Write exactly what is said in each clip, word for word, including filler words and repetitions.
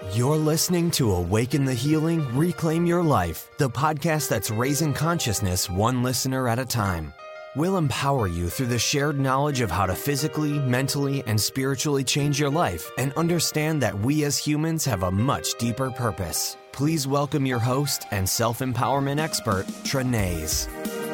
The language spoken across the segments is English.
You're listening to Awaken the Healing, Reclaim Your Life, the podcast that's raising consciousness one listener at a time. We'll empower you through the shared knowledge of how to physically, mentally, and spiritually change your life and understand that we as humans have a much deeper purpose. Please welcome your host and self-empowerment expert, Trenaise.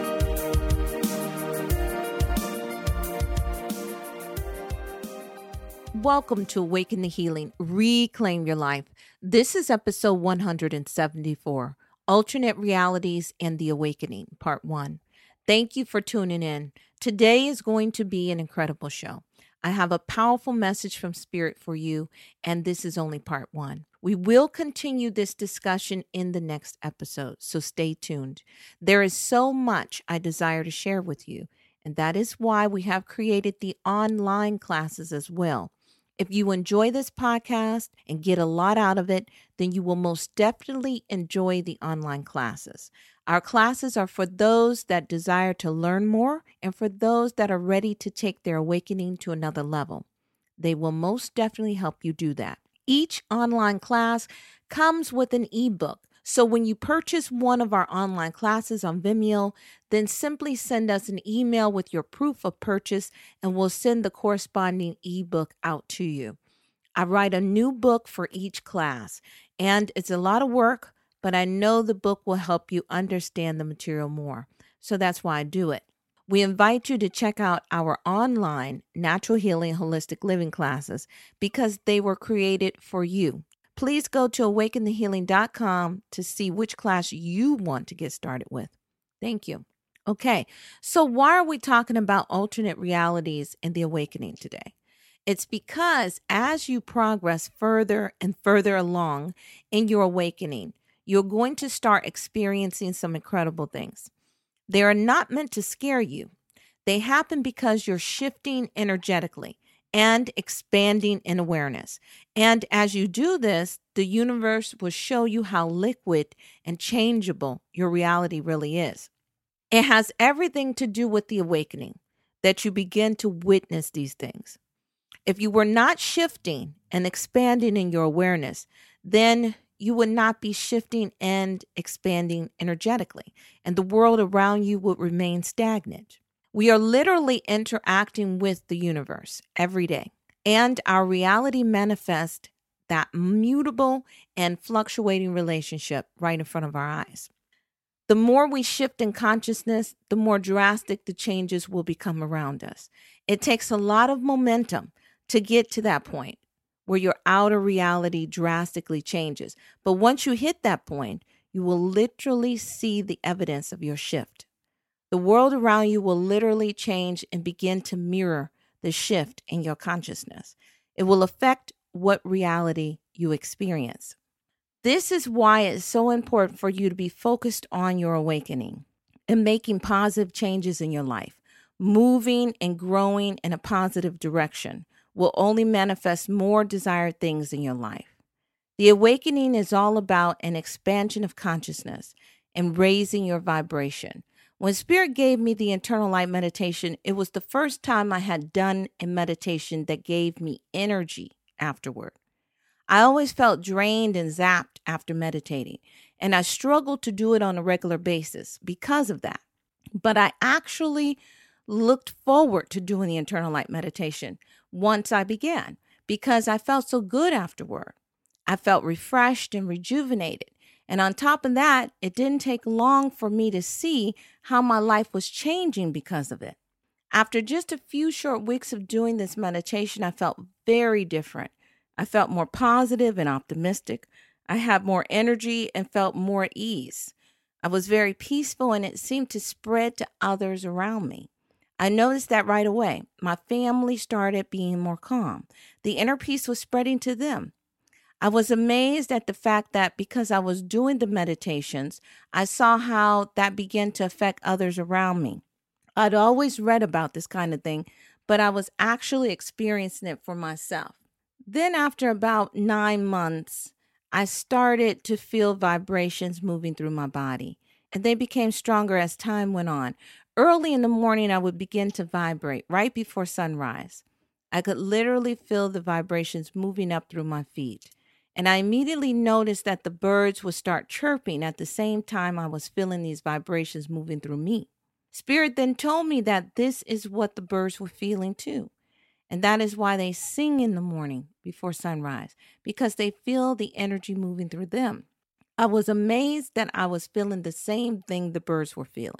Welcome to Awaken the Healing, Reclaim Your Life. This is episode one hundred seventy-four, Alternate Realities and the Awakening, part one. Thank you for tuning in. Today is going to be an incredible show. I have a powerful message from Spirit for you, and this is only part one. We will continue this discussion in the next episode, so stay tuned. There is so much I desire to share with you, and that is why we have created the online classes as well. If you enjoy this podcast and get a lot out of it, then you will most definitely enjoy the online classes. Our classes are for those that desire to learn more and for those that are ready to take their awakening to another level. They will most definitely help you do that. Each online class comes with an ebook. So when you purchase one of our online classes on Vimeo, then simply send us an email with your proof of purchase and we'll send the corresponding ebook out to you. I write a new book for each class, and it's a lot of work, but I know the book will help you understand the material more. So that's why I do it. We invite you to check out our online natural healing holistic living classes because they were created for you. Please go to awaken the healing dot com to see which class you want to get started with. Thank you. Okay, so why are we talking about alternate realities and the awakening today? It's because as you progress further and further along in your awakening, you're going to start experiencing some incredible things. They are not meant to scare you. They happen because you're shifting energetically and expanding in awareness. And as you do this, the universe will show you how liquid and changeable your reality really is. It has everything to do with the awakening, that you begin to witness these things. If you were not shifting and expanding in your awareness, then you would not be shifting and expanding energetically, and the world around you would remain stagnant. We are literally interacting with the universe every day, and our reality manifests that mutable and fluctuating relationship right in front of our eyes. The more we shift in consciousness, the more drastic the changes will become around us. It takes a lot of momentum to get to that point where your outer reality drastically changes. But once you hit that point, you will literally see the evidence of your shift. The world around you will literally change and begin to mirror the shift in your consciousness. It will affect what reality you experience. This is why it's so important for you to be focused on your awakening and making positive changes in your life. Moving and growing in a positive direction will only manifest more desired things in your life. The awakening is all about an expansion of consciousness and raising your vibration. When Spirit gave me the internal light meditation, it was the first time I had done a meditation that gave me energy afterward. I always felt drained and zapped after meditating, and I struggled to do it on a regular basis because of that. But I actually looked forward to doing the internal light meditation once I began because I felt so good afterward. I felt refreshed and rejuvenated. And on top of that, it didn't take long for me to see how my life was changing because of it. After just a few short weeks of doing this meditation, I felt very different. I felt more positive and optimistic. I had more energy and felt more at ease. I was very peaceful, and it seemed to spread to others around me. I noticed that right away. My family started being more calm. The inner peace was spreading to them. I was amazed at the fact that because I was doing the meditations, I saw how that began to affect others around me. I'd always read about this kind of thing, but I was actually experiencing it for myself. Then after about nine months, I started to feel vibrations moving through my body, and they became stronger as time went on. Early in the morning, I would begin to vibrate right before sunrise. I could literally feel the vibrations moving up through my feet. And I immediately noticed that the birds would start chirping at the same time I was feeling these vibrations moving through me. Spirit then told me that this is what the birds were feeling too. And that is why they sing in the morning before sunrise, because they feel the energy moving through them. I was amazed that I was feeling the same thing the birds were feeling.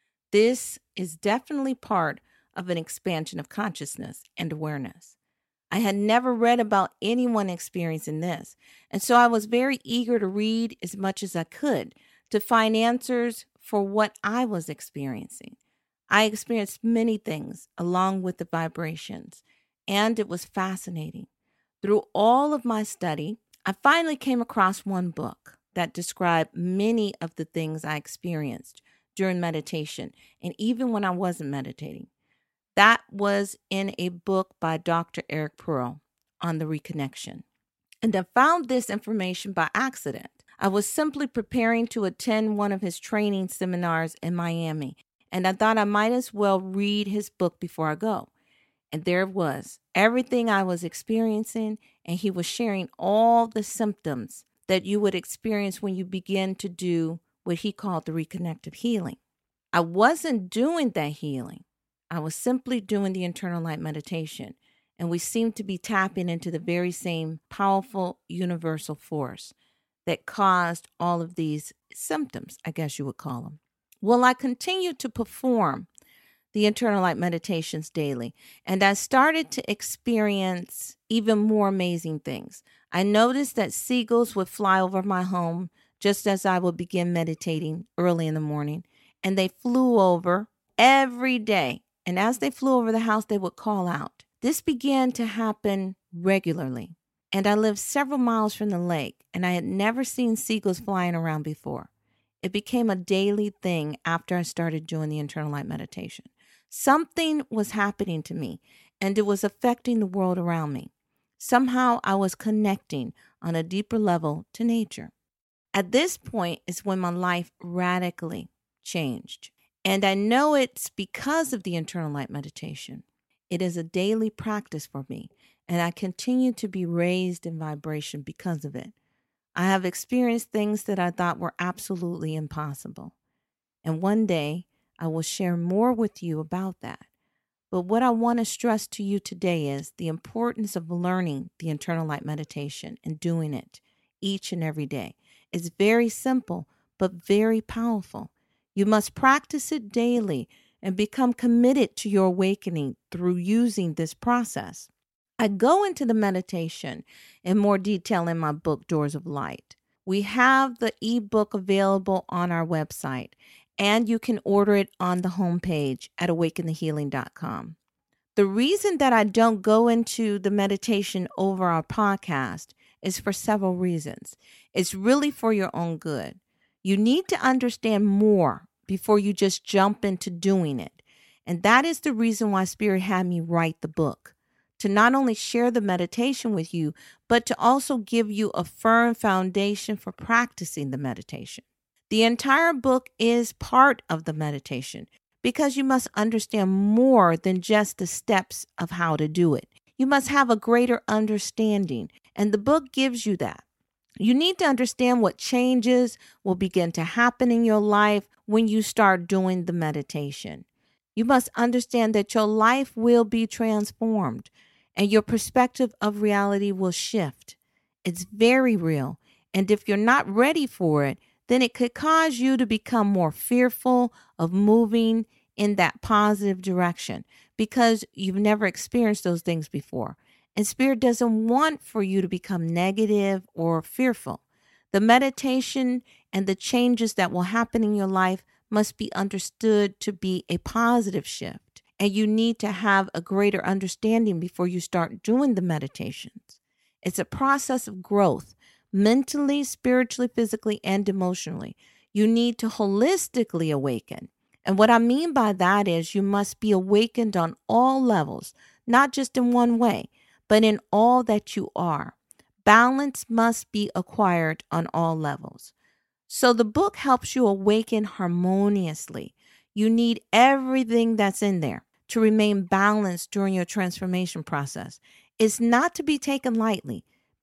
This is definitely part of an expansion of consciousness and awareness. I had never read about anyone experiencing this, and so I was very eager to read as much as I could to find answers for what I was experiencing. I experienced many things along with the vibrations, and it was fascinating. Through all of my study, I finally came across one book that described many of the things I experienced during meditation and even when I wasn't meditating. That was in a book by Doctor Eric Pearl on the reconnection. And I found this information by accident. I was simply preparing to attend one of his training seminars in Miami, and I thought I might as well read his book before I go. And there it was, everything I was experiencing, and he was sharing all the symptoms that you would experience when you begin to do what he called the reconnective healing. I wasn't doing that healing. I was simply doing the internal light meditation, and we seemed to be tapping into the very same powerful universal force that caused all of these symptoms, I guess you would call them. Well, I continued to perform the internal light meditations daily, and I started to experience even more amazing things. I noticed that seagulls would fly over my home just as I would begin meditating early in the morning, and they flew over every day. And as they flew over the house, they would call out. This began to happen regularly. And I lived several miles from the lake, and I had never seen seagulls flying around before. It became a daily thing after I started doing the internal light meditation. Something was happening to me, and it was affecting the world around me. Somehow I was connecting on a deeper level to nature. At this point is when my life radically changed. And I know it's because of the internal light meditation. It is a daily practice for me, and I continue to be raised in vibration because of it. I have experienced things that I thought were absolutely impossible. And one day, I will share more with you about that. But what I want to stress to you today is the importance of learning the internal light meditation and doing it each and every day. It's very simple, but very powerful. You must practice it daily and become committed to your awakening through using this process. I go into the meditation in more detail in my book, Doors of Light. We have the ebook available on our website, and you can order it on the homepage at awaken the healing dot com. The reason that I don't go into the meditation over our podcast is for several reasons. It's really for your own good. You need to understand more before you just jump into doing it. And that is the reason why Spirit had me write the book, to not only share the meditation with you, but to also give you a firm foundation for practicing the meditation. The entire book is part of the meditation because you must understand more than just the steps of how to do it. You must have a greater understanding, and the book gives you that. You need to understand what changes will begin to happen in your life when you start doing the meditation. You must understand that your life will be transformed and your perspective of reality will shift. It's very real. And if you're not ready for it, then it could cause you to become more fearful of moving in that positive direction because you've never experienced those things before. And Spirit doesn't want for you to become negative or fearful. The meditation and the changes that will happen in your life must be understood to be a positive shift. And you need to have a greater understanding before you start doing the meditations. It's a process of growth, mentally, spiritually, physically, and emotionally. You need to holistically awaken. And what I mean by that is you must be awakened on all levels, not just in one way, but in all that you are. Balance must be acquired on all levels. So the book helps you awaken harmoniously. You need everything that's in there to remain balanced during your transformation process. It's not to be taken lightly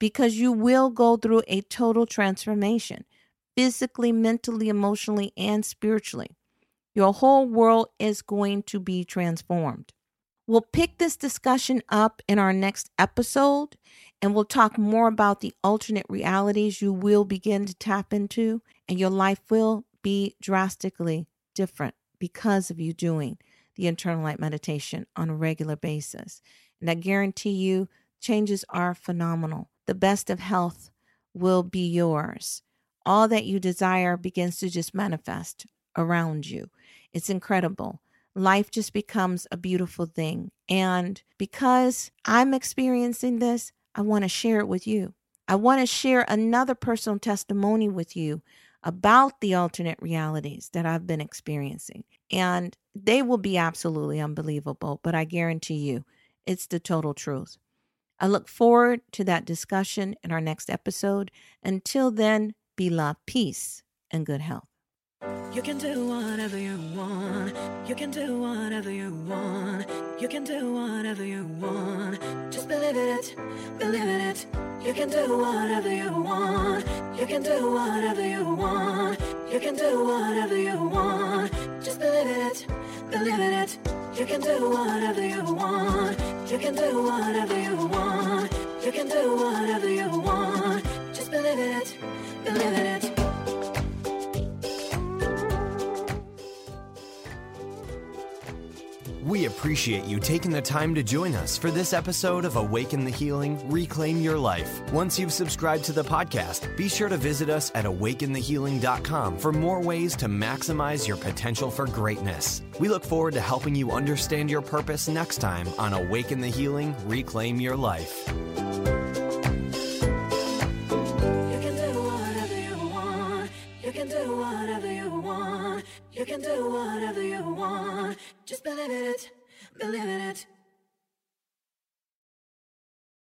because you will go through a total transformation, physically, mentally, emotionally, and spiritually. Your whole world is going to be transformed. We'll pick this discussion up in our next episode, and we'll talk more about the alternate realities you will begin to tap into, and your life will be drastically different because of you doing the internal light meditation on a regular basis. And I guarantee you, changes are phenomenal. The best of health will be yours. All that you desire begins to just manifest around you. It's incredible. Life just becomes a beautiful thing. And because I'm experiencing this, I want to share it with you. I want to share another personal testimony with you about the alternate realities that I've been experiencing. And they will be absolutely unbelievable, but I guarantee you, it's the total truth. I look forward to that discussion in our next episode. Until then, be love, peace, and good health. You can do whatever you want. You can do whatever you want. You can do whatever you want. Just believe it, believe it. You can do whatever you want. You can do whatever you want. You can do whatever you want. Just believe it, believe it. You can do whatever you want. You can do whatever you want. You can do whatever you want. Just believe it, believe it. We appreciate you taking the time to join us for this episode of Awaken the Healing, Reclaim Your Life. Once you've subscribed to the podcast, be sure to visit us at awaken the healing dot com for more ways to maximize your potential for greatness. We look forward to helping you understand your purpose next time on Awaken the Healing, Reclaim Your Life. You can do whatever you want. You can do whatever you want. You can do whatever you want. Just believe it, believe it.